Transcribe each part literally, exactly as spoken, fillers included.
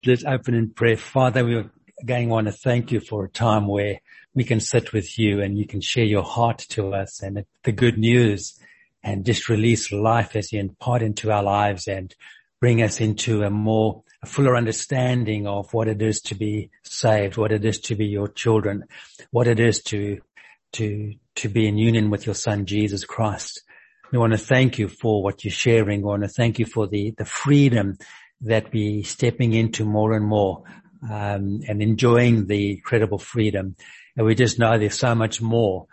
let's open in prayer. Father, we again want to thank you for a time where we can sit with you and you can share your heart to us and the good news and just release life as you impart into our lives and bring us into a more, a fuller understanding of what it is to be saved, what it is to be your children, what it is to, to, to be in union with your Son, Jesus Christ. We want to thank you for what you're sharing. We want to thank you for the, the freedom that we're stepping into more and more, um, and enjoying the incredible freedom. And we just know there's so much more,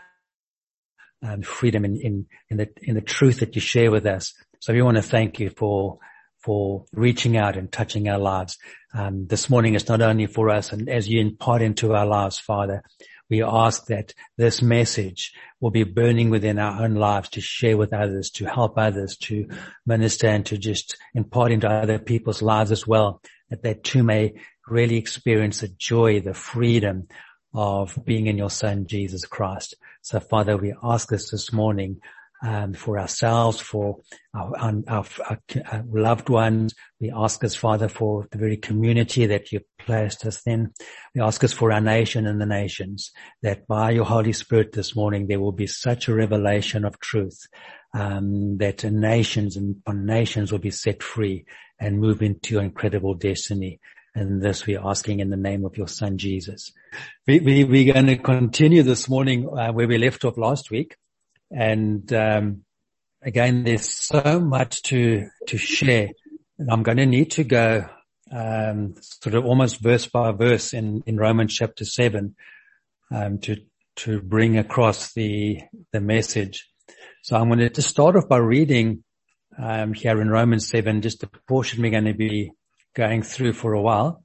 um, freedom in, in, in the, in the truth that you share with us. So we want to thank you for, for reaching out and touching our lives. Um, this morning is not only for us, and as you impart into our lives, Father, we ask that this message will be burning within our own lives to share with others, to help others, to minister and to just impart into other people's lives as well, that they too may really experience the joy, the freedom of being in your Son, Jesus Christ. So, Father, we ask this this morning um, for ourselves, for our, our, our, our loved ones. We ask us, Father, for the very community that you've placed us in. We ask us for our nation and the nations, that by your Holy Spirit this morning there will be such a revelation of truth, um, that nations and nations will be set free and move into your incredible destiny. And this we're asking in the name of your Son, Jesus. We, we, we're going to continue this morning uh, where we left off last week. And, um, again, there's so much to, to share. And I'm going to need to go, um, sort of almost verse by verse in, in Romans chapter seven, um, to, to bring across the, the message. So I'm going to just start off by reading, um, here in Romans seven, just the portion we're going to be going through for a while.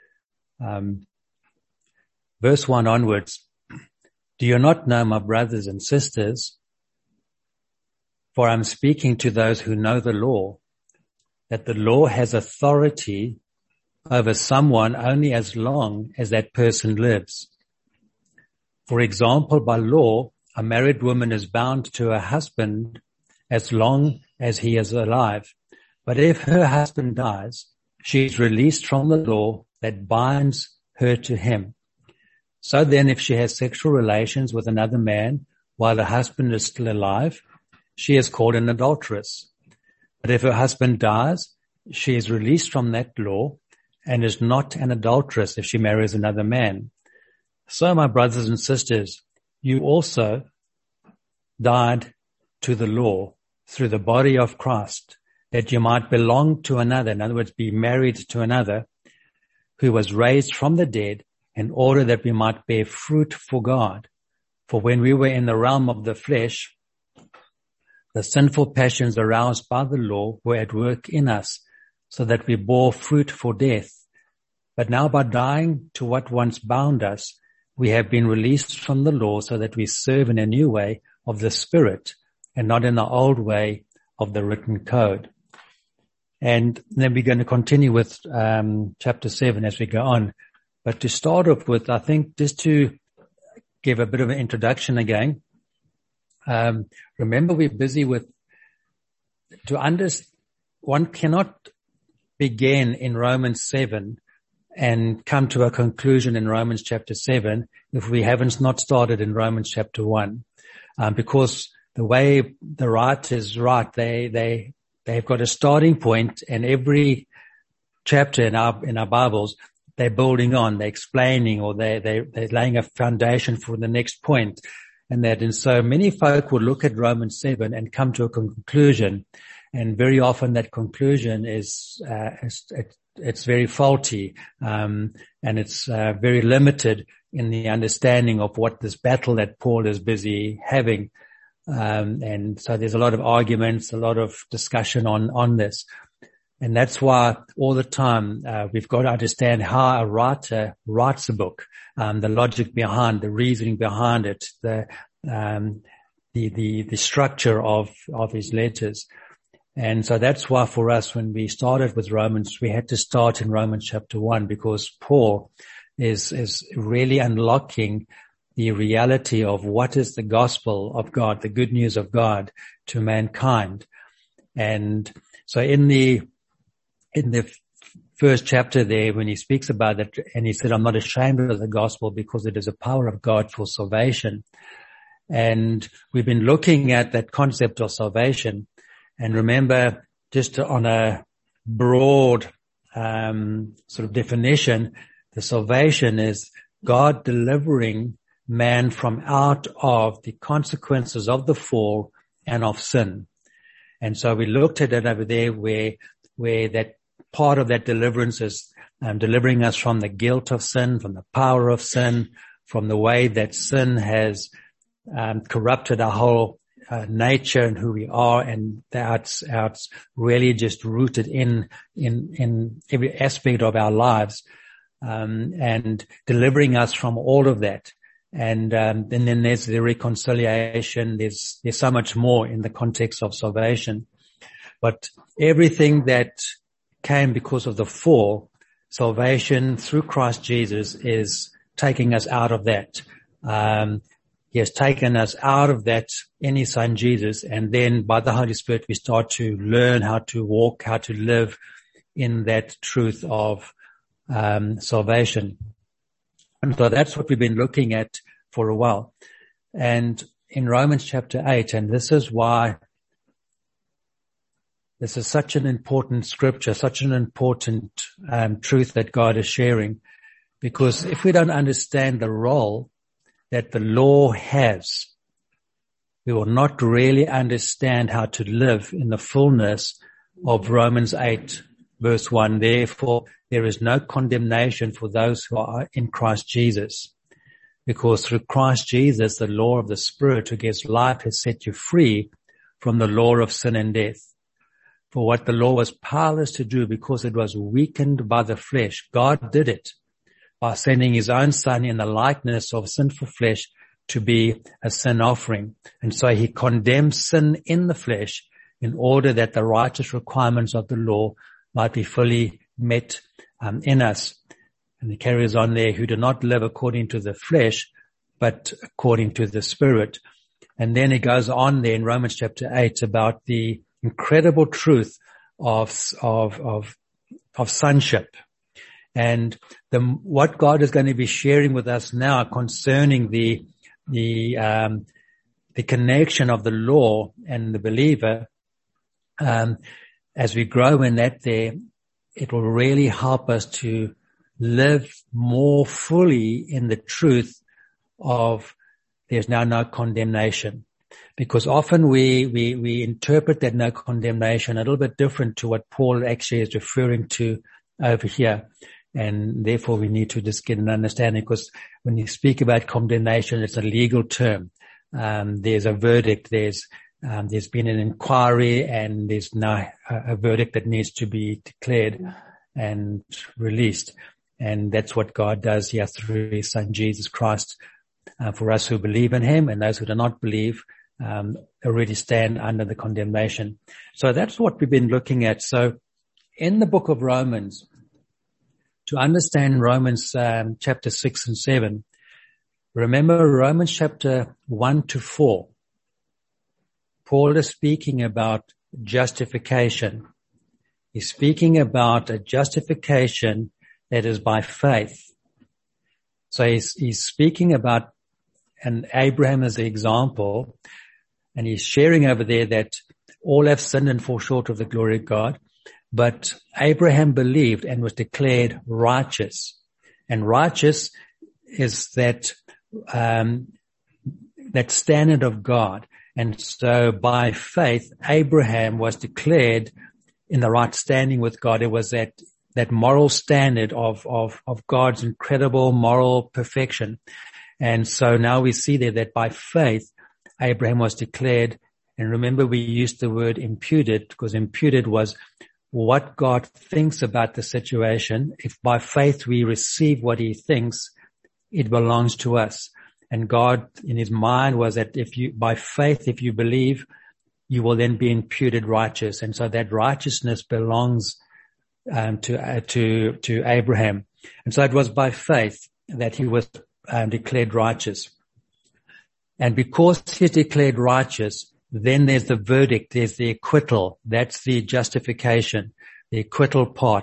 Um, verse one onwards. Do you not know, my brothers and sisters, for I'm speaking to those who know the law, that the law has authority over someone only as long as that person lives. For example, by law, a married woman is bound to her husband as long as he is alive. But if her husband dies, she is released from the law that binds her to him. So then, if she has sexual relations with another man while the husband is still alive, she is called an adulteress. But if her husband dies, she is released from that law and is not an adulteress if she marries another man. So, my brothers and sisters, you also died to the law through the body of Christ, that you might belong to another, in other words, be married to another, who was raised from the dead, in order that we might bear fruit for God. For when we were in the realm of the flesh, the sinful passions aroused by the law were at work in us, so that we bore fruit for death. But now by dying to what once bound us, we have been released from the law so that we serve in a new way of the Spirit and not in the old way of the written code. And then we're going to continue with um, chapter seven as we go on. But to start off with, I think just to give a bit of an introduction again, Um, remember we're busy with, to understand, one cannot begin in Romans seven and come to a conclusion in Romans chapter seven if we haven't not started in Romans chapter one. Um, because the way the writers write, they, they, they've got a starting point, and every chapter in our, in our Bibles, they're building on, they're explaining, or they, they, they're laying a foundation for the next point. And that, and so many folk would look at Romans seven and come to a conclusion, and very often that conclusion is, uh, it's, it's very faulty, um, and it's, uh, very limited in the understanding of what this battle that Paul is busy having. Um, and so there's a lot of arguments, a lot of discussion on, on this. And that's why all the time, uh, we've got to understand how a writer writes a book, um, the logic behind, the reasoning behind it, the, um, the, the, the structure of, of his letters. And so that's why for us, when we started with Romans, we had to start in Romans chapter one, because Paul is, is really unlocking the reality of what is the gospel of God, the good news of God to mankind. And so in the, in the first chapter there when he speaks about it, and he said, I'm not ashamed of the gospel because it is a power of God for salvation. And we've been looking at that concept of salvation. And remember, just on a broad um sort of definition, the salvation is God delivering man from out of the consequences of the fall and of sin. And so we looked at it over there where, where that part of that deliverance is um, delivering us from the guilt of sin, from the power of sin, from the way that sin has um, corrupted our whole uh, nature and who we are, and that's, that's really just rooted in, in, in every aspect of our lives, um, and delivering us from all of that. And, um, and then there's the reconciliation. There's, there's so much more in the context of salvation. But everything that came because of the fall, salvation through Christ Jesus is taking us out of that. Um, he has taken us out of that in his son Jesus. And then by the Holy Spirit, we start to learn how to walk, how to live in that truth of, um, salvation. And so that's what we've been looking at for a while. And in Romans chapter eight, and this is why this is such an important scripture, such an important um, truth that God is sharing, because if we don't understand the role that the law has, we will not really understand how to live in the fullness of Romans eight verse one. Therefore, there is no condemnation for those who are in Christ Jesus, because through Christ Jesus, the law of the Spirit who gives life has set you free from the law of sin and death. For what the law was powerless to do because it was weakened by the flesh, God did it by sending his own son in the likeness of sinful flesh to be a sin offering. And so he condemned sin in the flesh in order that the righteous requirements of the law might be fully met um, in us. And he carries on there, who do not live according to the flesh, but according to the Spirit. And then he goes on there in Romans chapter eight about the incredible truth of, of, of, of sonship. And the, what God is going to be sharing with us now concerning the, the, um, the connection of the law and the believer, um, as we grow in that there, it will really help us to live more fully in the truth of there's now no condemnation. Because often we, we, we interpret that no condemnation a little bit different to what Paul actually is referring to over here. And therefore we need to just get an understanding, because when you speak about condemnation, it's a legal term. Um, there's a verdict, there's, um, there's been an inquiry, and there's now a, a verdict that needs to be declared and released. And that's what God does here through his son Jesus Christ, uh, for us who believe in him, and those who do not believe, um, already stand under the condemnation. So that's what we've been looking at. So in the book of Romans, to understand Romans um, chapter six and seven, remember Romans chapter one to four. Paul is speaking about justification. He's speaking about a justification that is by faith. So he's, he's speaking about, and Abraham as the example, and he's sharing over there that all have sinned and fall short of the glory of God. But Abraham believed and was declared righteous. And righteous is that, um, that standard of God. And so by faith, Abraham was declared in the right standing with God. It was that, that moral standard of, of, of God's incredible moral perfection. And so now we see there that by faith, Abraham was declared. And remember, we used the word imputed, because imputed was what God thinks about the situation. If by faith we receive what he thinks, it belongs to us. And God in his mind was that if you, by faith, if you believe, you will then be imputed righteous. And so that righteousness belongs um, to, uh, to, to Abraham. And so it was by faith that he was um, declared righteous. And because he's declared righteous, then there's the verdict, there's the acquittal. That's the justification, the acquittal part.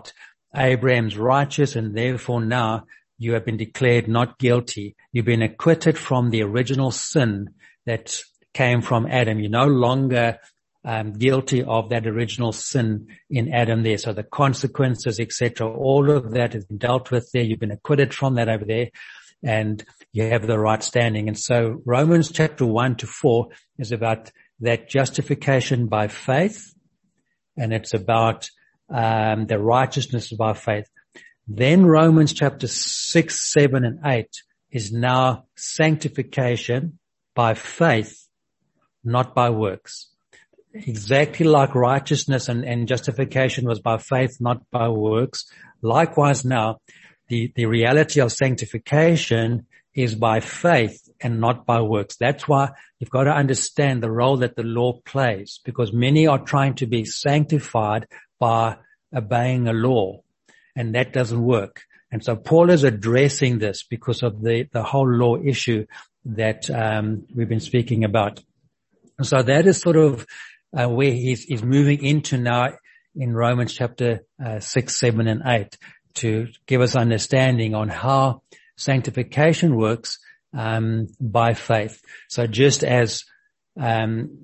Abraham's righteous, and therefore now you have been declared not guilty. You've been acquitted from the original sin that came from Adam. You're no longer um, guilty of that original sin in Adam there. So the consequences, et cetera, all of that has been dealt with there. You've been acquitted from that over there, and you have the right standing. And so Romans chapter one to four is about that justification by faith, and it's about um, the righteousness by faith. Then Romans chapter six, seven, and eight is now sanctification by faith, not by works. Exactly like righteousness and, and justification was by faith, not by works. Likewise now, the, the reality of sanctification is by faith and not by works. That's why you've got to understand the role that the law plays, because many are trying to be sanctified by obeying a law, and that doesn't work. And so Paul is addressing this because of the, the whole law issue that um, we've been speaking about. And so that is sort of uh, where he's, he's moving into now in Romans chapter uh, six, seven, and eight to give us understanding on how sanctification works um, by faith. So just as um,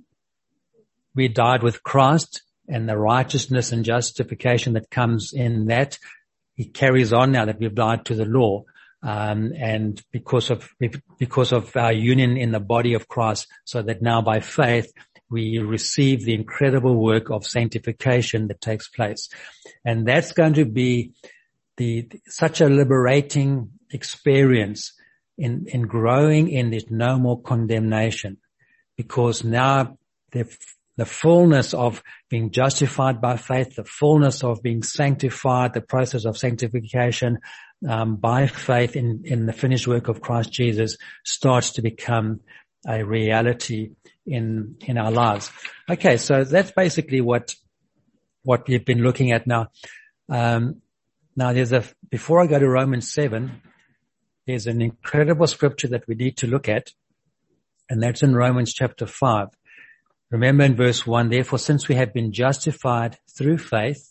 we died with Christ and the righteousness and justification that comes in that, he carries on now that we've died to the law. Um, and because of, because of our union in the body of Christ, so that now by faith we receive the incredible work of sanctification that takes place. And that's going to be the, such a liberating experience in, in growing in this no more condemnation, because now the, the fullness of being justified by faith, the fullness of being sanctified, the process of sanctification, um, by faith in, in the finished work of Christ Jesus starts to become a reality in, in our lives. Okay. So that's basically what, what we've been looking at now. Um, now there's a, before I go to Romans seven, there's an incredible scripture that we need to look at, and that's in Romans chapter five. Remember in verse one, therefore, since we have been justified through faith,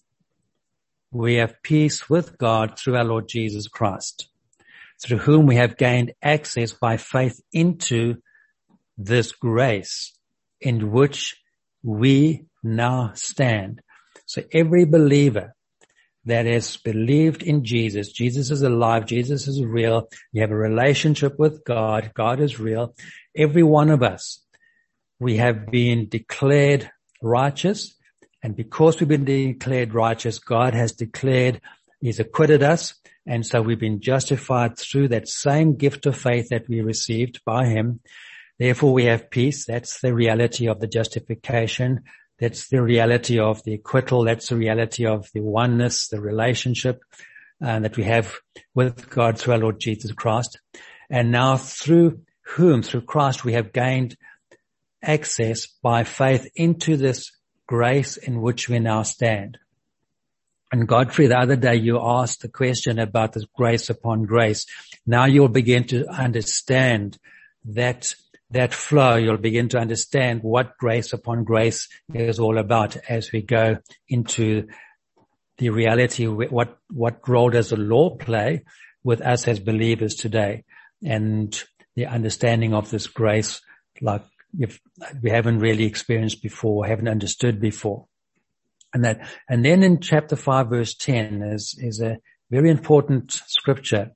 we have peace with God through our Lord Jesus Christ, through whom we have gained access by faith into this grace in which we now stand. So every believer that has believed in Jesus, Jesus is alive, Jesus is real, you have a relationship with God, God is real. Every one of us, we have been declared righteous, and because we've been declared righteous, God has declared, He's acquitted us, and so we've been justified through that same gift of faith that we received by Him. Therefore we have peace. That's the reality of the justification. That's the reality of the acquittal. That's the reality of the oneness, the relationship uh, that we have with God through our Lord Jesus Christ. And now through whom, through Christ, we have gained access by faith into this grace in which we now stand. And Godfrey, the other day you asked the question about this grace upon grace. Now you'll begin to understand that that flow. You'll begin to understand what grace upon grace is all about as we go into the reality. What, what role does the law play with us as believers today, and the understanding of this grace like if we haven't really experienced before, haven't understood before. And that, and then in chapter five verse ten is, is a very important scripture.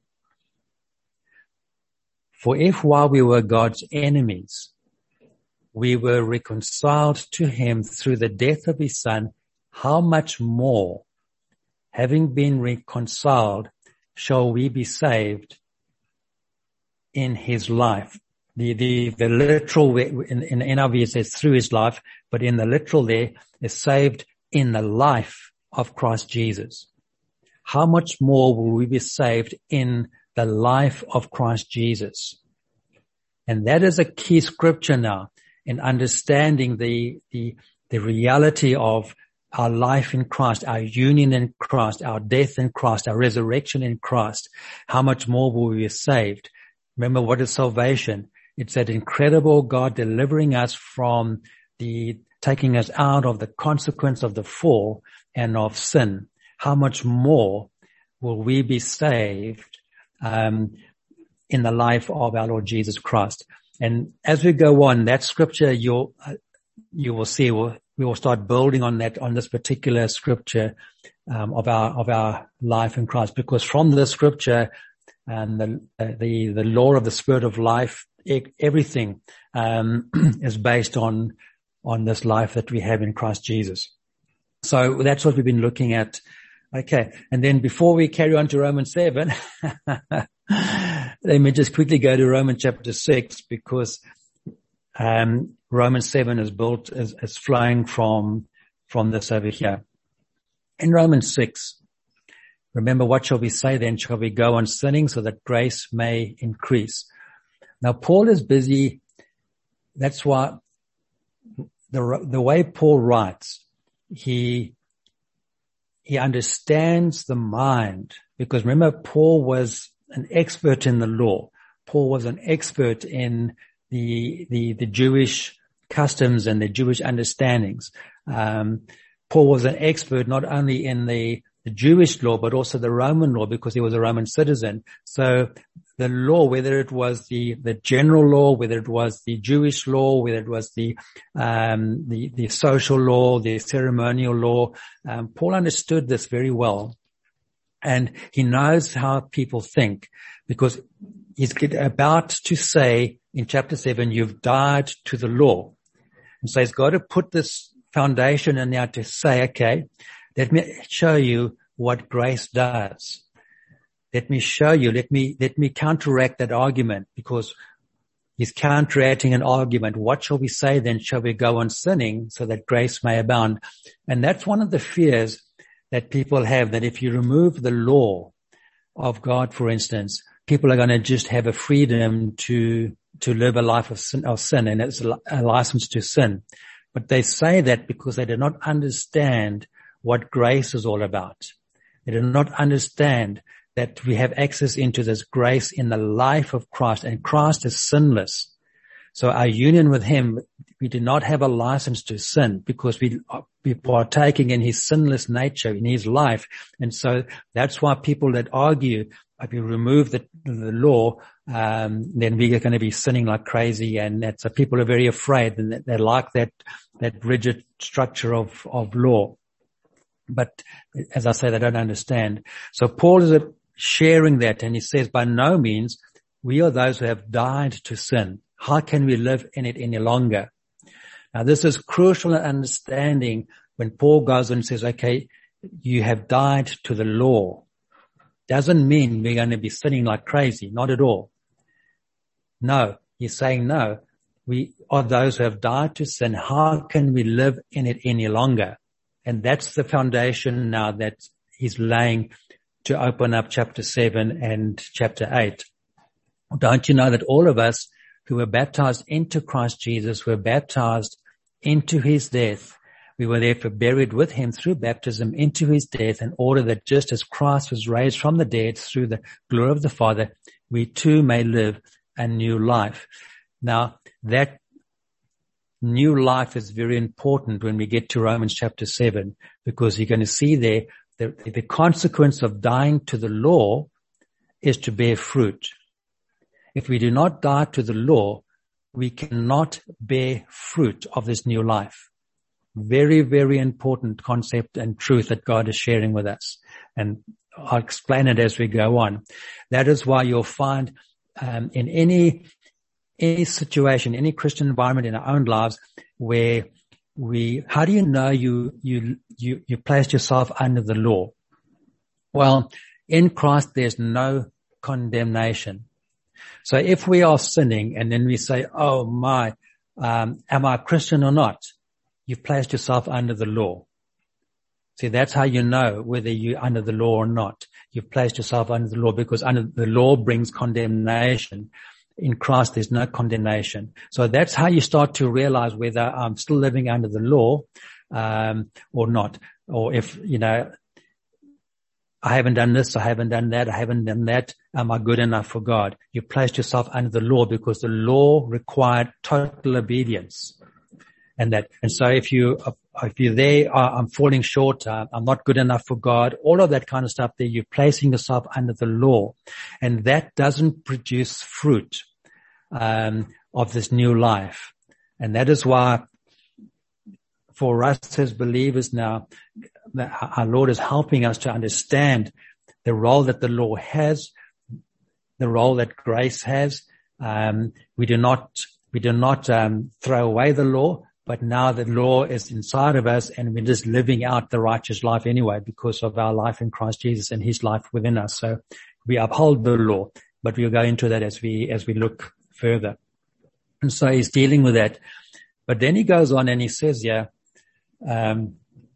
For if while we were God's enemies, we were reconciled to Him through the death of His Son, how much more, having been reconciled, shall we be saved in His life? The, the, the literal, in, in N I V it says through His life, but in the literal there is saved in the life of Christ Jesus. How much more will we be saved in the life of Christ Jesus? And that is a key scripture now in understanding the, the, the reality of our life in Christ, our union in Christ, our death in Christ, our resurrection in Christ. How much more will we be saved? Remember, what is salvation? It's that incredible God delivering us from the, taking us out of the consequence of the fall and of sin. how much more will we be saved um, in the life of our Lord Jesus Christ? And as we go on, that scripture you'll uh, you will see we'll, we will start building on that on this particular scripture um, of our of our life in Christ, because from the scripture and the uh, the the law of the Spirit of life, everything um, is based on on this life that we have in Christ Jesus. So that's what we've been looking at. Okay, and then before we carry on to Romans seven, let me just quickly go to Romans chapter six, because um, Romans seven is built is, is flowing from from this over here. In Romans six, remember, what shall we say then? Shall we go on sinning so that grace may increase? Now, Paul is busy. That's why the the way Paul writes, he he understands the mind, because remember, Paul was an expert in the law. Paul was an expert in the the the Jewish customs and the Jewish understandings. Um, Paul was an expert not only in the the Jewish law, but also the Roman law, because he was a Roman citizen. So the law, whether it was the, the general law, whether it was the Jewish law, whether it was the, um, the, the social law, the ceremonial law, um, Paul understood this very well. And he knows how people think, because he's about to say in chapter seven, you've died to the law. And so he's got to put this foundation in there to say, okay, let me show you what grace does. Let me show you, let me, let me counteract that argument, because he's counteracting an argument. What shall we say then? Shall we go on sinning so that grace may abound? And that's one of the fears that people have, that if you remove the law of God, for instance, people are going to just have a freedom to, to live a life of sin, of sin, and it's a license to sin. But they say that because they do not understand what grace is all about. They do not understand that we have access into this grace in the life of Christ, and Christ is sinless. So our union with him, we do not have a license to sin, because we are partaking in his sinless nature, in his life. And so that's why people that argue, if you remove the, the law, um, then we are going to be sinning like crazy. And that's, so people are very afraid, and they like that, that rigid structure of, of law. But as I say, they don't understand. So Paul is sharing that, and he says, by no means, we are those who have died to sin. How can we live in it any longer? Now, this is crucial in understanding when Paul goes and says, okay, you have died to the law. Doesn't mean we're going to be sinning like crazy. Not at all. No, he's saying no. We are those who have died to sin. How can we live in it any longer? And that's the foundation now that he's laying to open up chapter seven and chapter eight. Don't you know that all of us who were baptized into Christ Jesus were baptized into his death? We were therefore buried with him through baptism into his death, in order that just as Christ was raised from the dead through the glory of the Father, we too may live a new life. Now, that new life is very important when we get to Romans chapter seven, because you're going to see there the, the consequence of dying to the law is to bear fruit. If we do not die to the law, we cannot bear fruit of this new life. Very, very important concept and truth that God is sharing with us. And I'll explain it as we go on. That is why you'll find um, in any any situation, any Christian environment in our own lives, where we, how do you know you, you, you, you placed yourself under the law? Well, in Christ, there's no condemnation. So if we are sinning and then we say, oh my, um, am I a Christian or not? You've placed yourself under the law. See, that's how you know whether you're under the law or not. You've placed yourself under the law, because under the law brings condemnation. In Christ, there's no condemnation. So that's how you start to realize whether I'm still living under the law, um, or not. Or if, you know, I haven't done this, I haven't done that, I haven't done that. Am I good enough for God? You placed yourself under the law because the law required total obedience. And that, and so if you if you're there, uh, I'm falling short, uh, I'm not good enough for God, all of that kind of stuff there, you're placing yourself under the law. And that doesn't produce fruit, um, of this new life. And that is why for us as believers now, our Lord is helping us to understand the role that the law has, the role that grace has. Um, we do not, we do not, um, throw away the law, but now the law is inside of us and we're just living out the righteous life anyway because of our life in Christ Jesus and his life within us. So we uphold the law, but we'll go into that as we, as we look further. And so he's dealing with that. But then he goes on and he says, yeah, um,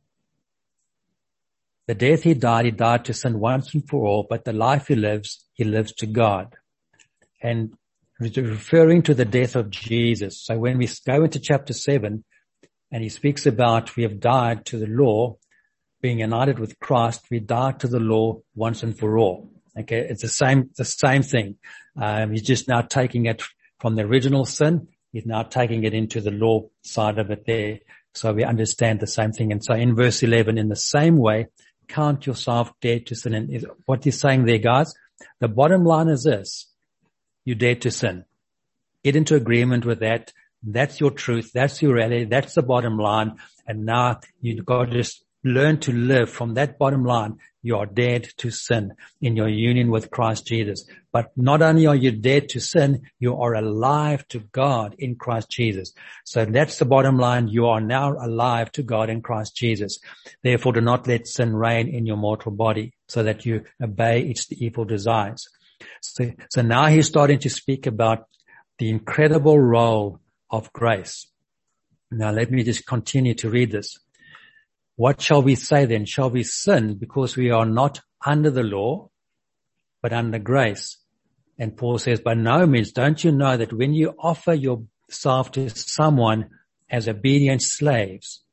the death he died, he died to sin once and for all, but the life he lives, he lives to God. And referring to the death of Jesus. So when we go into chapter seven and he speaks about we have died to the law, being united with Christ, we died to the law once and for all. Okay. It's the same, the same thing. Um, he's just now taking it from the original sin. He's now taking it into the law side of it there. So we understand the same thing. And so in verse eleven, in the same way, count yourself dead to sin. And what he's saying there, guys, the bottom line is this. You dare to sin. Get into agreement with that. That's your truth. That's your reality. That's the bottom line. And now you've got to just learn to live from that bottom line. You are dead to sin in your union with Christ Jesus. But not only are you dead to sin, you are alive to God in Christ Jesus. So that's the bottom line. You are now alive to God in Christ Jesus. Therefore, do not let sin reign in your mortal body so that you obey its evil desires. So, so now he's starting to speak about the incredible role of grace. Now let me just continue to read this. What shall we say then? Shall we sin because we are not under the law, but under grace? And Paul says, by no means, don't you know that when you offer yourself to someone as obedient slaves,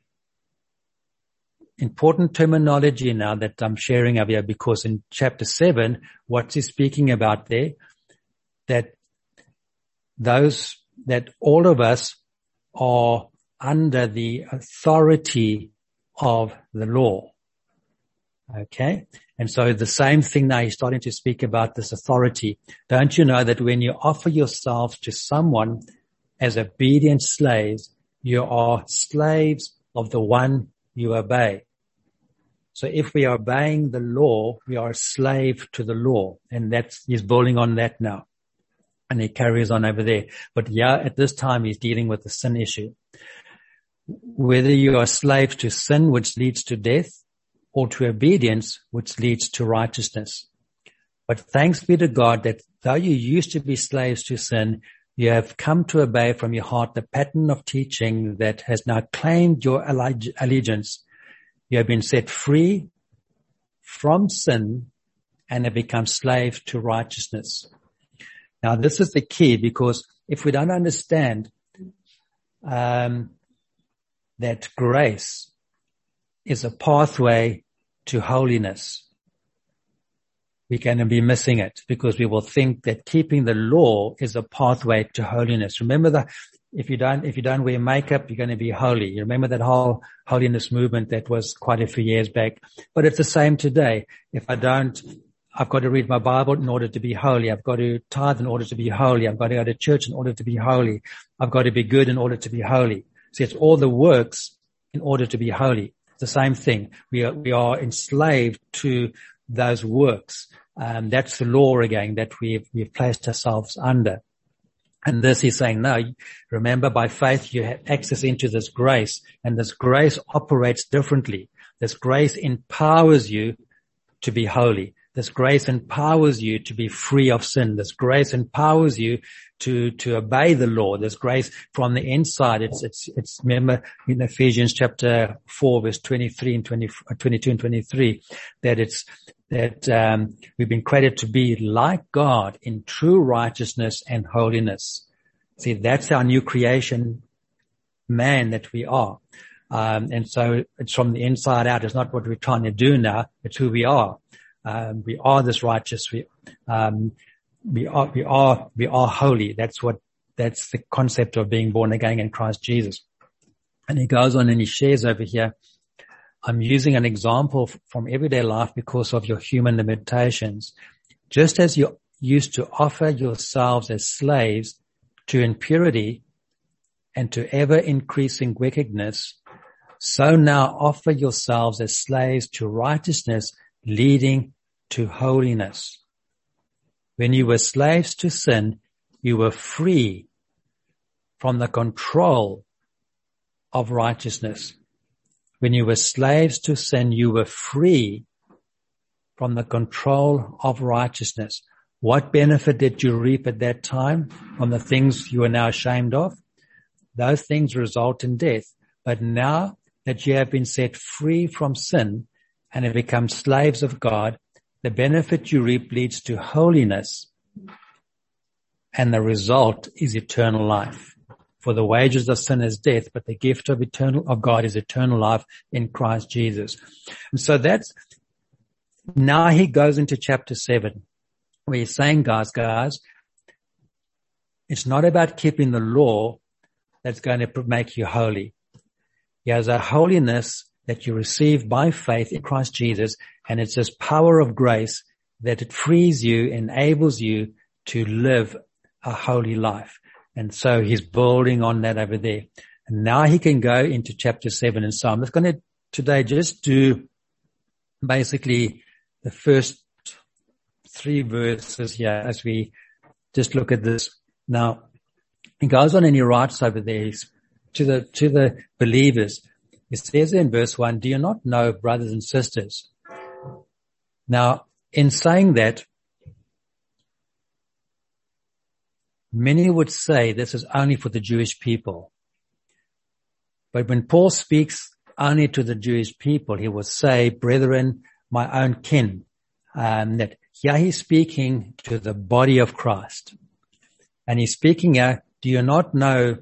important terminology now that I'm sharing over here, because in chapter seven, what's he speaking about there? That those, that all of us are under the authority of the law. Okay? And so the same thing now, he's starting to speak about this authority. Don't you know that when you offer yourselves to someone as obedient slaves, you are slaves of the one you obey. So if we are obeying the law, we are a slave to the law. And that's, he's building on that now. And he carries on over there. But yeah, at this time, he's dealing with the sin issue. Whether you are slaves to sin, which leads to death, or to obedience, which leads to righteousness. But thanks be to God that though you used to be slaves to sin, you have come to obey from your heart the pattern of teaching that has now claimed your allegiance. You have been set free from sin and have become slaves to righteousness. Now, this is the key, because if we don't understand um, that grace is a pathway to holiness, we're going to be missing it, because we will think that keeping the law is a pathway to holiness. Remember that if you don't, if you don't wear makeup, you're going to be holy. You remember that whole holiness movement that was quite a few years back, but it's the same today. If I don't, I've got to read my Bible in order to be holy. I've got to tithe in order to be holy. I've got to go to church in order to be holy. I've got to be good in order to be holy. See, it's all the works in order to be holy. It's the same thing. We are, we are enslaved to those works. Um, that's the law again that we've, we've placed ourselves under. And this is saying, no, remember, by faith you have access into this grace, and this grace operates differently. This grace empowers you to be holy. This grace empowers you to be free of sin. This grace empowers you to, to obey the law. This grace from the inside. It's, it's, it's, remember in Ephesians chapter four, verse twenty-three and twenty, twenty-two and twenty-three, that it's, that, um, we've been created to be like God in true righteousness and holiness. See, that's our new creation man that we are. Um, and so it's from the inside out. It's not what we're trying to do now. It's who we are. Um, we are this righteous. We, um, we are, we are, we are holy. That's what, that's the concept of being born again in Christ Jesus. And he goes on and he shares over here, I'm using an example from everyday life because of your human limitations. Just as you used to offer yourselves as slaves to impurity and to ever increasing wickedness, so now offer yourselves as slaves to righteousness leading to holiness. When you were slaves to sin, you were free from the control of righteousness. When you were slaves to sin, you were free from the control of righteousness. What benefit did you reap at that time from the things you are now ashamed of? Those things result in death. But now that you have been set free from sin and have become slaves of God, the benefit you reap leads to holiness, and the result is eternal life. For the wages of sin is death, but the gift of eternal, of God is eternal life in Christ Jesus. And so that's, now he goes into chapter seven, where he's saying, guys, guys, it's not about keeping the law that's going to make you holy. There's a holiness that you receive by faith in Christ Jesus, and it's this power of grace that it frees you, enables you to live a holy life. And so he's building on that over there. And now he can go into chapter seven. And so I'm just going to today just do basically the first three verses here as we just look at this. Now he goes on and he writes over there to the, to the believers. He says in verse one, do you not know, brothers and sisters? Now in saying that, many would say this is only for the Jewish people. But when Paul speaks only to the Jewish people, he will say, brethren, my own kin, um, that here he's speaking to the body of Christ. And he's speaking out, do you not know,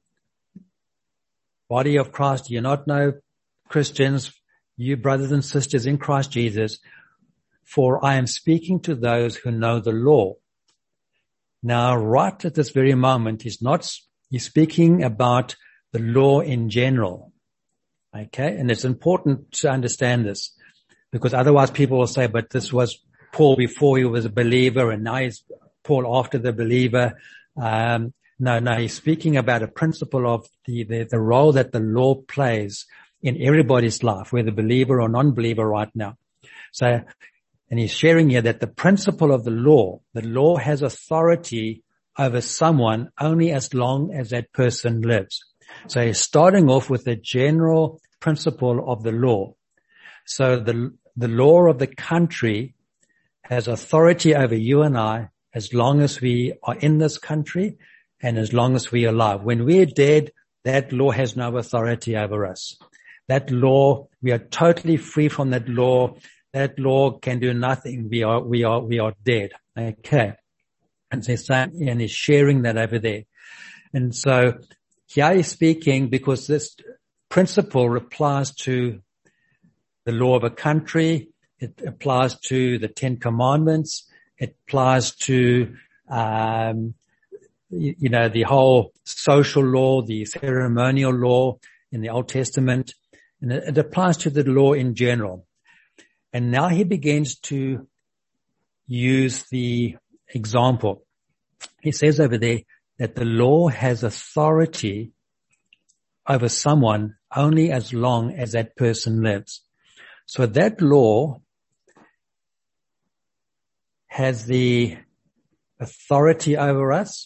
body of Christ, do you not know, Christians, you brothers and sisters in Christ Jesus, for I am speaking to those who know the law. Now, right at this very moment, he's not, he's speaking about the law in general. Okay. And it's important to understand this because otherwise people will say, but this was Paul before he was a believer and now he's Paul after the believer. Um, no, no, he's speaking about a principle of the, the, the role that the law plays in everybody's life, whether believer or non-believer right now. So, and he's sharing here that the principle of the law, the law has authority over someone only as long as that person lives. So he's starting off with the general principle of the law. So the, the law of the country has authority over you and I as long as we are in this country and as long as we are alive. When we're dead, that law has no authority over us. That law, we are totally free from that law. That law can do nothing. We are, we are, we are dead. Okay. And so saying, and he's sharing that over there. And so here he's speaking because this principle applies to the law of a country. It applies to the Ten Commandments. It applies to, um, you, you know, the whole social law, the ceremonial law in the Old Testament. And it, it applies to the law in general. And now he begins to use the example. He says over there that the law has authority over someone only as long as that person lives. So that law has the authority over us.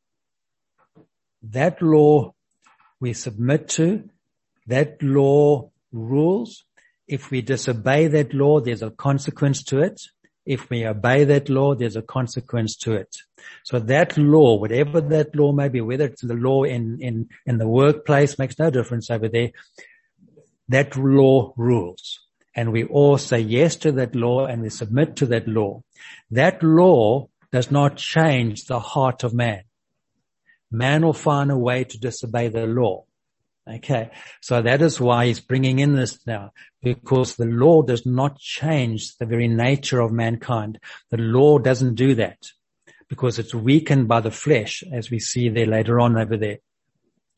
That law we submit to. That law rules. If we disobey that law, there's a consequence to it. If we obey that law, there's a consequence to it. So that law, whatever that law may be, whether it's the law in, in, in the workplace, makes no difference over there. That law rules. And we all say yes to that law and we submit to that law. That law does not change the heart of man. Man will find a way to disobey the law. Okay. So that is why he's bringing in this now, because the law does not change the very nature of mankind. The law doesn't do that because it's weakened by the flesh, as we see there later on over there.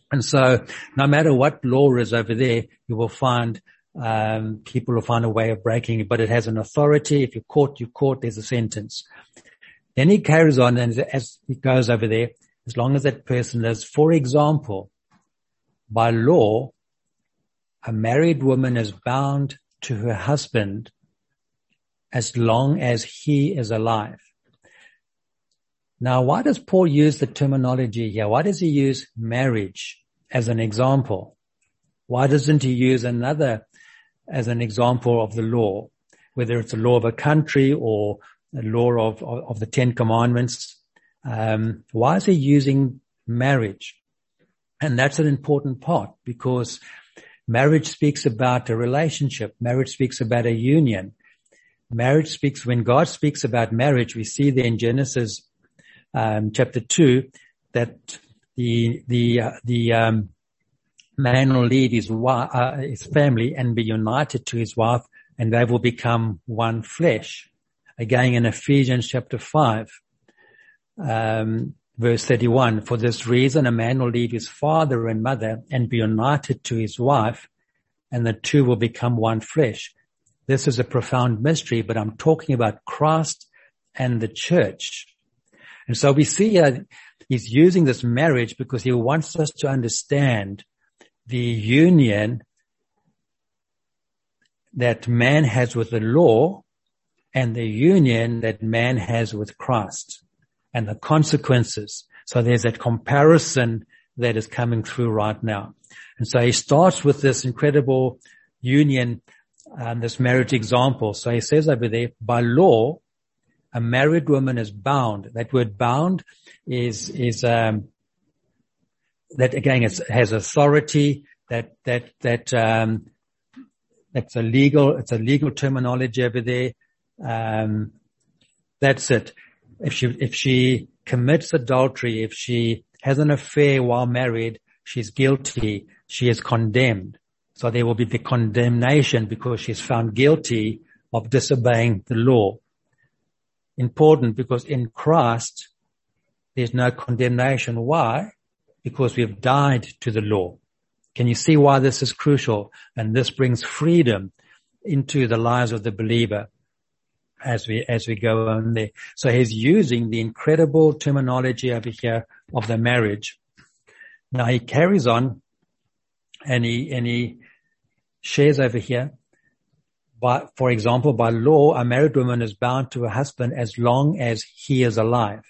And so no matter what law is over there, you will find um people will find a way of breaking it, but it has an authority. If you're caught, you're caught, there's a sentence. Then he carries on, and as he goes over there, as long as that person is, for example, by law, a married woman is bound to her husband as long as he is alive. Now, why does Paul use the terminology here? Why does he use marriage as an example? Why doesn't he use another as an example of the law, whether it's a law of a country or a law of, of, of the Ten Commandments? Um, why is he using marriage? And that's an important part, because marriage speaks about a relationship. Marriage speaks about a union. Marriage speaks, when God speaks about marriage, we see there in Genesis um, chapter two that the the uh, the um, man will leave his wife, uh, his family, and be united to his wife, and they will become one flesh. Again, in Ephesians chapter five, um, verse thirty-one, for this reason a man will leave his father and mother and be united to his wife, and the two will become one flesh. This is a profound mystery, but I'm talking about Christ and the church. And so we see uh, he's using this marriage because he wants us to understand the union that man has with the law and the union that man has with Christ and the consequences. So there's that comparison that is coming through right now. And so he starts with this incredible union, um, this marriage example. So he says over there, by law, a married woman is bound. That word bound is, is, um, that again is, has authority, that, that, that, um, that's a legal, it's a legal terminology over there. Um, that's it. If she, if she commits adultery, if she has an affair while married, she's guilty. She is condemned. So there will be the condemnation because she's found guilty of disobeying the law. Important, because in Christ, there's no condemnation. Why? Because we've died to the law. Can you see why this is crucial? And this brings freedom into the lives of the believer as we, as we go on there. So he's using the incredible terminology over here of the marriage. Now he carries on and he, and he shares over here. By, for example, by law, a married woman is bound to her husband as long as he is alive.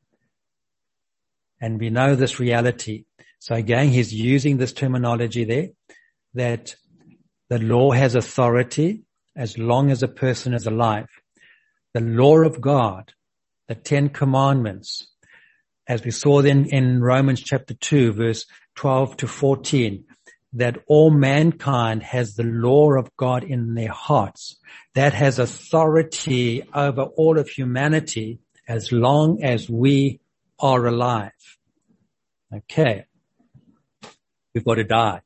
And we know this reality. So again, he's using this terminology there, that the law has authority as long as a person is alive. The law of God, the Ten Commandments, as we saw then in Romans chapter two, verse twelve to fourteen, that all mankind has the law of God in their hearts. That has authority over all of humanity as long as we are alive. Okay. We've got to die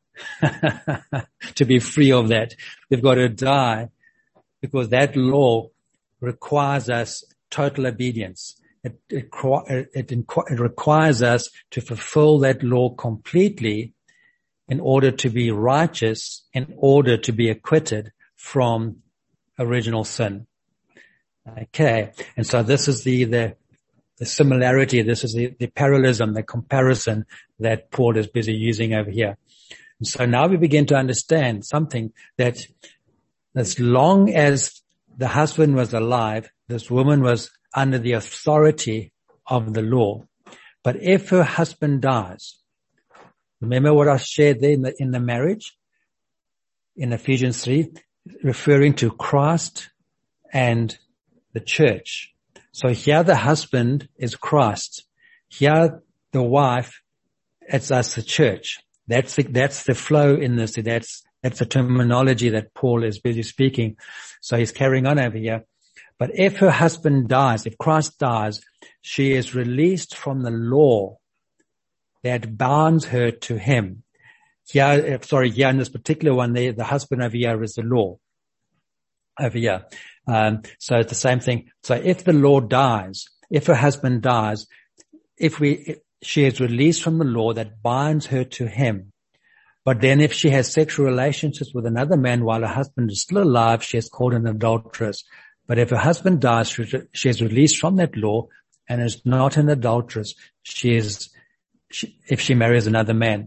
to be free of that. We've got to die because that law requires us total obedience. It, it, it, it requires us to fulfill that law completely in order to be righteous, in order to be acquitted from original sin. Okay. And so this is the, the, the similarity. This is the, the parallelism, the comparison that Paul is busy using over here. And so now we begin to understand something, that as long as the husband was alive, this woman was under the authority of the law. But if her husband dies, remember what I shared there in the, in the marriage in Ephesians three, referring to Christ and the church. So here the husband is Christ. Here the wife, it's us, the church. That's the, that's the flow in this. That's, that's the terminology that Paul is busy speaking. So he's carrying on over here. But if her husband dies, if Christ dies, she is released from the law that binds her to him. Here, sorry, here in this particular one, the, the husband over here is the law. Over here. Um, so it's the same thing. So if the law dies, if her husband dies, if we, she is released from the law that binds her to him. But then if she has sexual relationships with another man while her husband is still alive, she is called an adulteress. But if her husband dies, she is released from that law and is not an adulteress. She is, she, if she marries another man.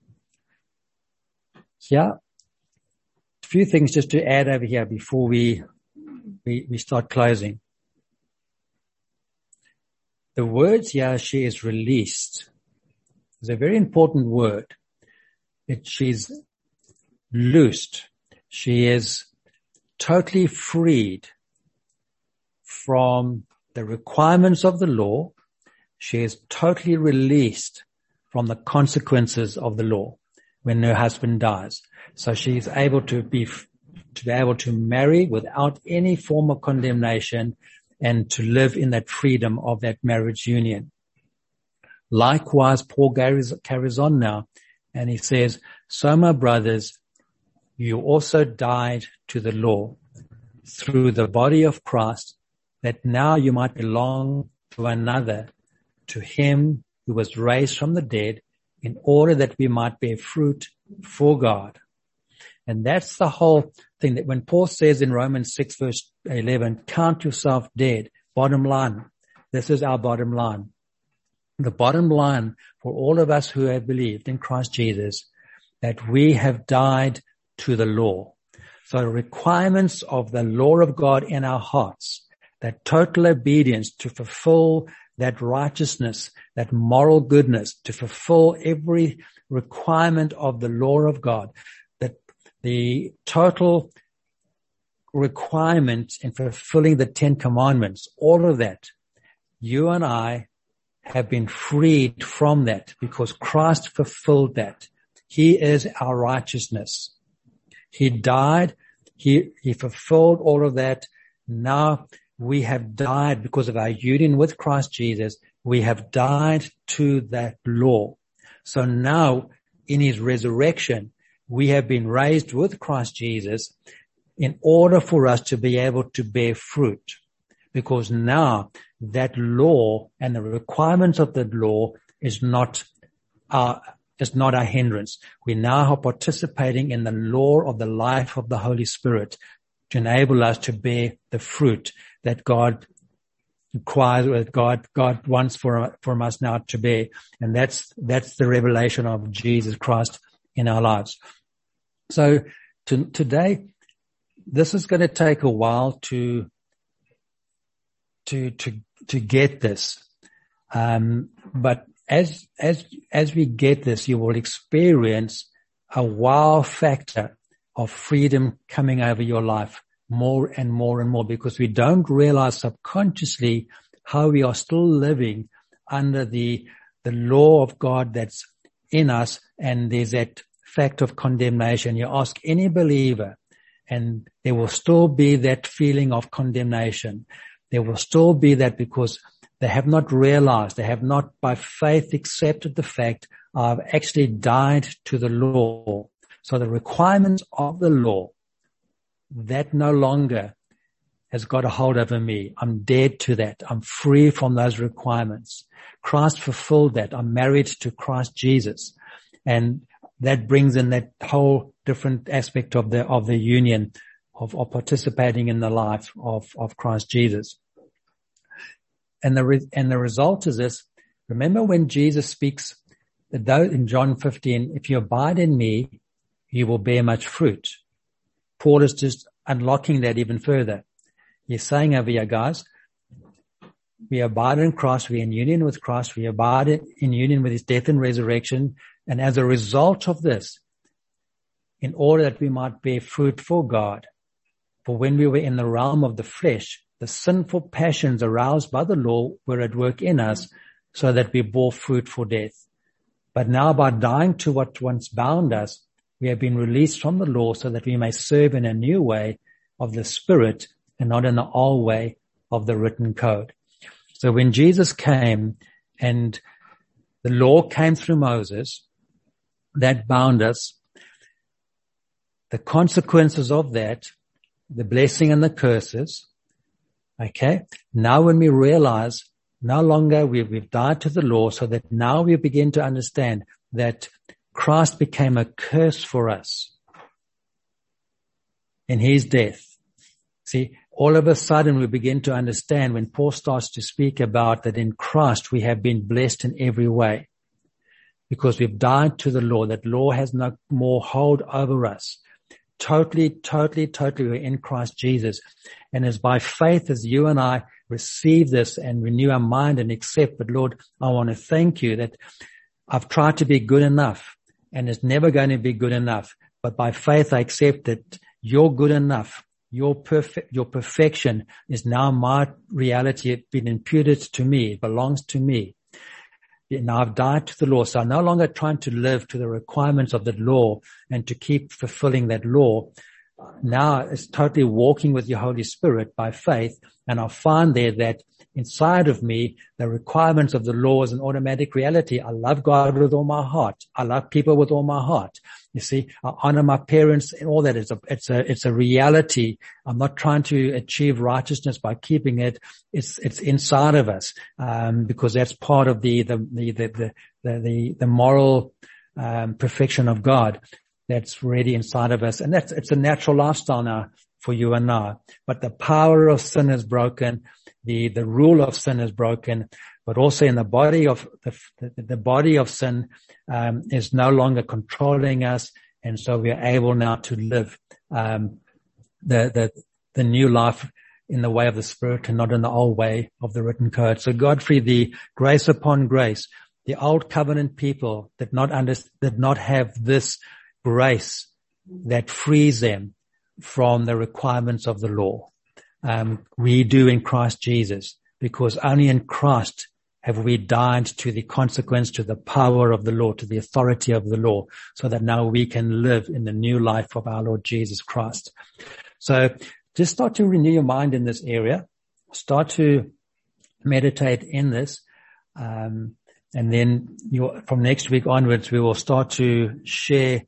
Yeah. A few things just to add over here before we, we, we start closing. The words here, she is released, is a very important word. It, she's loosed. She is totally freed from the requirements of the law. She is totally released from the consequences of the law when her husband dies. So she is able to be, to be able to marry without any form of condemnation and to live in that freedom of that marriage union. Likewise, Paul carries, carries on now, and he says, so my brothers, you also died to the law through the body of Christ, that now you might belong to another, to him who was raised from the dead, in order that we might bear fruit for God. And that's the whole thing, that when Paul says in Romans six verse eleven, count yourself dead, bottom line, this is our bottom line. The bottom line for all of us who have believed in Christ Jesus, that we have died to the law. So the requirements of the law of God in our hearts, that total obedience to fulfill that righteousness, that moral goodness, to fulfill every requirement of the law of God, that the total requirement in fulfilling the Ten Commandments, all of that, you and I have been freed from that because Christ fulfilled that. He is our righteousness. He died. He, he fulfilled all of that. Now we have died because of our union with Christ Jesus. We have died to that law. So now in his resurrection, we have been raised with Christ Jesus in order for us to be able to bear fruit. Because now that law and the requirements of the law is not our, is not our hindrance. We now are participating in the law of the life of the Holy Spirit to enable us to bear the fruit that God requires, that God, God wants for, from us now to bear. And that's, that's the revelation of Jesus Christ in our lives. So to, today, this is going to take a while to, to, to, to get this. Um, but as, as, as we get this, you will experience a wow factor of freedom coming over your life more and more and more, because we don't realize subconsciously how we are still living under the, the law of God that's in us. And there's that fact of condemnation. You ask any believer and there will still be that feeling of condemnation. There will still be that because they have not realized, they have not by faith accepted the fact I've actually died to the law. So the requirements of the law, that no longer has got a hold over me. I'm dead to that. I'm free from those requirements. Christ fulfilled that. I'm married to Christ Jesus. And that brings in that whole different aspect of the, of the union of, of participating in the life of, of Christ Jesus. And the, re, and the result is this. Remember when Jesus speaks in John fifteen, if you abide in me, you will bear much fruit. Paul is just unlocking that even further. He's saying over here, guys, we abide in Christ, we're in union with Christ, we abide in union with his death and resurrection. And as a result of this, in order that we might bear fruit for God, for when we were in the realm of the flesh, the sinful passions aroused by the law were at work in us so that we bore fruit for death. But now by dying to what once bound us, we have been released from the law so that we may serve in a new way of the Spirit and not in the old way of the written code. So when Jesus came and the law came through Moses, that bound us, the consequences of that, the blessing and the curses, okay? Now when we realize no longer we've, we've died to the law, so that now we begin to understand that Christ became a curse for us in his death. See, all of a sudden we begin to understand when Paul starts to speak about that in Christ we have been blessed in every way because we've died to the law. That law has no more hold over us. Totally, totally, totally we're in Christ Jesus. And it's by faith as you and I receive this and renew our mind and accept, but Lord, I want to thank you that I've tried to be good enough and it's never going to be good enough. But by faith I accept that you're good enough. Your perfect, your perfection is now my reality. It's been imputed to me. It belongs to me. Now I've died to the law. So I'm no longer trying to live to the requirements of that law and to keep fulfilling that law. Now it's totally walking with your Holy Spirit by faith. And I'll find there that inside of me, the requirements of the law is an automatic reality. I love God with all my heart. I love people with all my heart. You see, I honor my parents and all that. It's a, it's a, it's a reality. I'm not trying to achieve righteousness by keeping it. It's, it's inside of us, um, because that's part of the, the, the, the, the, the, the moral, um, perfection of God that's already inside of us. And that's, it's a natural lifestyle now for you and I. But the power of sin is broken. The, the rule of sin is broken, but also in the body of the, the, the body of sin, um, is no longer controlling us. And so we are able now to live, um, the, the, the new life in the way of the Spirit and not in the old way of the written code. So Godfrey, the grace upon grace, the old covenant people did not under, did not have this grace that frees them from the requirements of the law. Um, we do in Christ Jesus, because only in Christ have we died to the consequence, to the power of the law, to the authority of the law, so that now we can live in the new life of our Lord Jesus Christ. So just start to renew your mind in this area. Start to meditate in this. Um, and then you, from next week onwards, we will start to share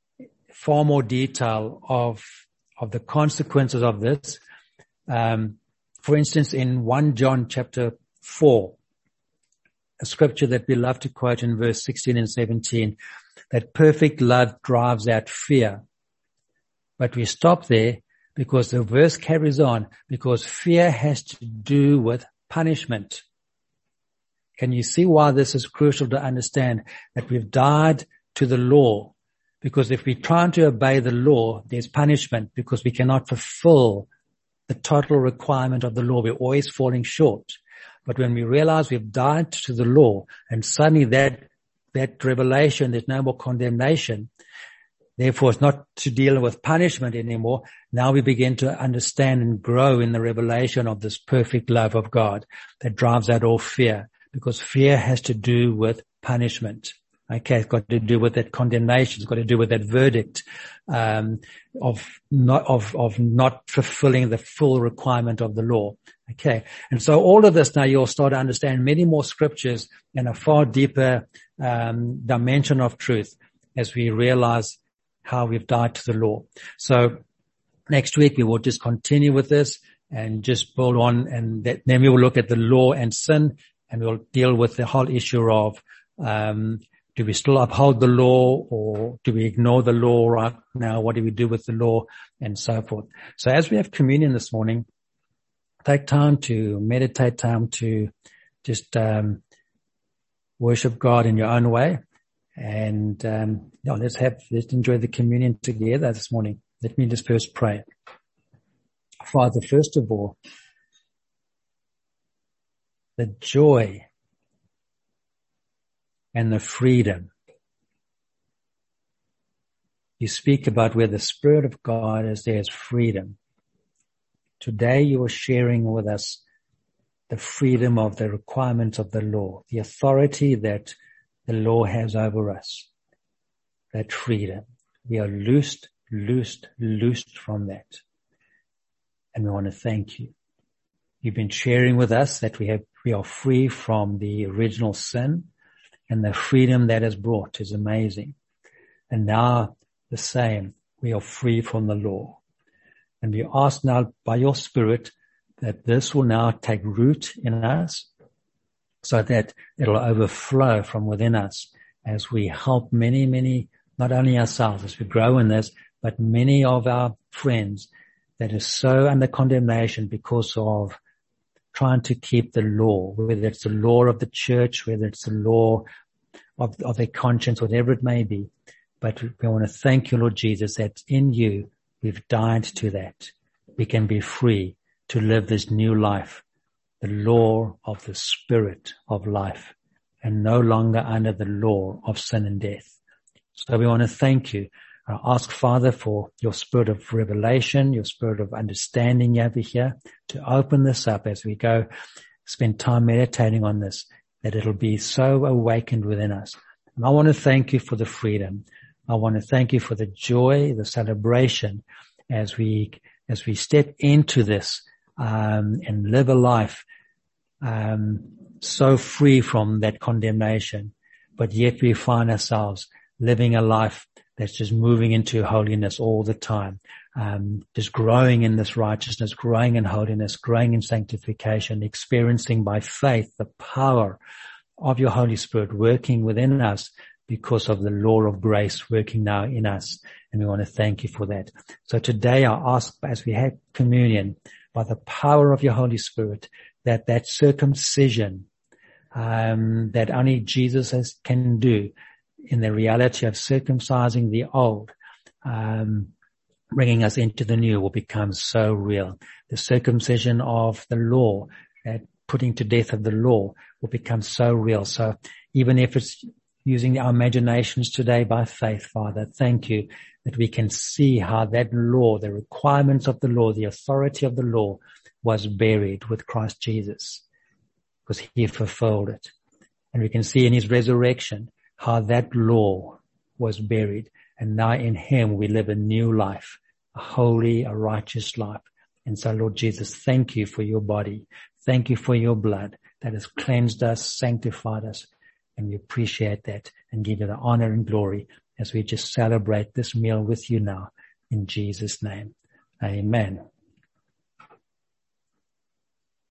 far more detail of, of the consequences of this. Um, for instance, in First John chapter four, a scripture that we love to quote in verse sixteen and seventeen, that perfect love drives out fear. But we stop there because the verse carries on, because fear has to do with punishment. Can you see why this is crucial to understand that we've died to the law? Because if we're trying to obey the law, there's punishment because we cannot fulfill the total requirement of the law. We're always falling short. But when we realize we've died to the law and suddenly that, that revelation, there's no more condemnation. Therefore, it's not to deal with punishment anymore. Now we begin to understand and grow in the revelation of this perfect love of God that drives out all fear, because fear has to do with punishment. Okay, it's got to do with that condemnation. It's got to do with that verdict, um, of not, of, of not fulfilling the full requirement of the law. Okay. And so all of this now you'll start to understand many more scriptures in a far deeper, um, dimension of truth as we realize how we've died to the law. So next week we will just continue with this and just build on, and that, then we will look at the law and sin, and we'll deal with the whole issue of, um, do we still uphold the law, or do we ignore the law right now? What do we do with the law, and so forth? So as we have communion this morning, take time to meditate, time to just um worship God in your own way. And um yeah, let's have let's enjoy the communion together this morning. Let me just first pray. Father, first of all, the joy and the freedom. You speak about where the Spirit of God is, there is freedom. Today you are sharing with us the freedom of the requirements of the law, the authority that the law has over us, that freedom. We are loosed, loosed, loosed from that. And we want to thank you. You've been sharing with us that we have, we are free from the original sin, and the freedom that is brought is amazing. And now the same, we are free from the law. And we ask now by your Spirit that this will now take root in us, so that it'll overflow from within us as we help many, many, not only ourselves as we grow in this, but many of our friends that are so under condemnation because of trying to keep the law, whether it's the law of the church, whether it's the law of, of their conscience, whatever it may be. But we want to thank you, Lord Jesus, that in you we've died to that. We can be free to live this new life, the law of the Spirit of life, and no longer under the law of sin and death. So we want to thank you. I ask, Father, for your spirit of revelation, your spirit of understanding over here, to open this up as we go spend time meditating on this, that it'll be so awakened within us. And I want to thank you for the freedom. I want to thank you for the joy, the celebration as we, as we step into this, um, and live a life, um, so free from that condemnation, but yet we find ourselves living a life that's just moving into holiness all the time, um, just growing in this righteousness, growing in holiness, growing in sanctification, experiencing by faith the power of your Holy Spirit working within us because of the law of grace working now in us. And we want to thank you for that. So today I ask, as we have communion, by the power of your Holy Spirit, that that circumcision, um, that only Jesus has, can do, in the reality of circumcising the old, um, bringing us into the new, will become so real. The circumcision of the law, that putting to death of the law, will become so real. So even if it's using our imaginations today by faith, Father, thank you that we can see how that law, the requirements of the law, the authority of the law was buried with Christ Jesus, because he fulfilled it. And we can see in his resurrection how that law was buried, and now in him we live a new life, a holy, a righteous life. And so, Lord Jesus, thank you for your body. Thank you for your blood that has cleansed us, sanctified us, and we appreciate that and give you the honor and glory as we just celebrate this meal with you now. In Jesus' name, amen.